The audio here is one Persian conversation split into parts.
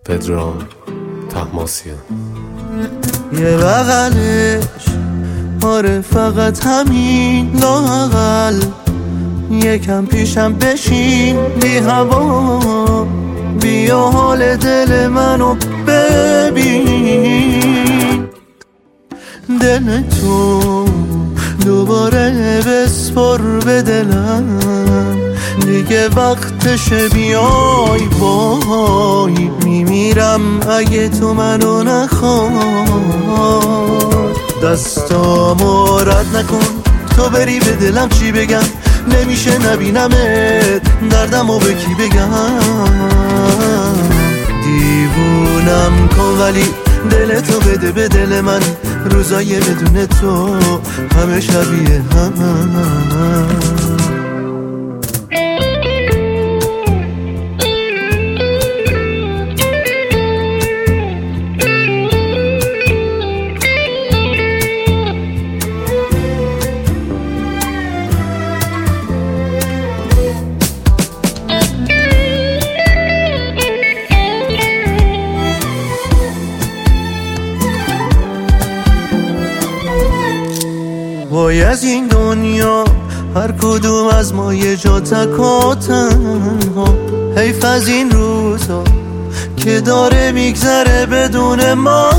پدرام طهماسیان. یه بغلش آره فقط همین، لااقل یکم پیشم بشین، بی هوا بیا حال دل منو ببین. دل تو دوباره بسپر به دلم، دیگه وقتشه بیای، وای میمیرم اگه تو منو نخوای. دستامو رد نکن تو بری به دلم، چی بگم نمیشه نبینمت، دردمو به کی بگم. دیوونم کن ولی دلتو بده به دل من، روزای بدون تو همه شبیه هم. وای از این دنیا هر کدوم از ما یه جا تک و تنها، حیف از این روزا که داره میگذره بدون ما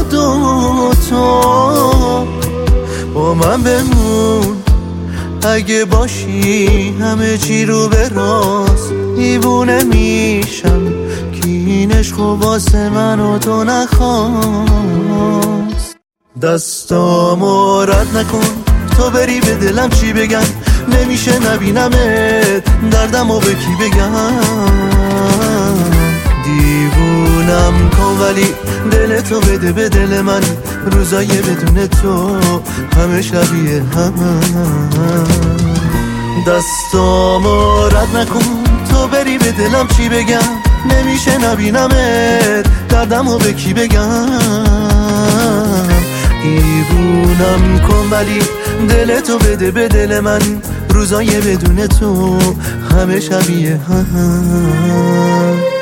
دوتا. با من بمون اگه باشی همه چی رو به راست، دیوونه میشم که این عشق واسه من و تو نخواست. دستامو رد نکن تو بری به دلم، چی بگم نمیشه نبینمت، دردمو به کی بگم. دیوونم کن ولی دلتو بده به دل من، روزای بدون تو همه شبیه هم. دستامو رد نکن تو بری به دلم، چی بگم نمیشه نبینمت، دردمو به کی بگم. دیوونم کن ولی دلتو بده به دل من، روزای بدون تو همه شبیه هم.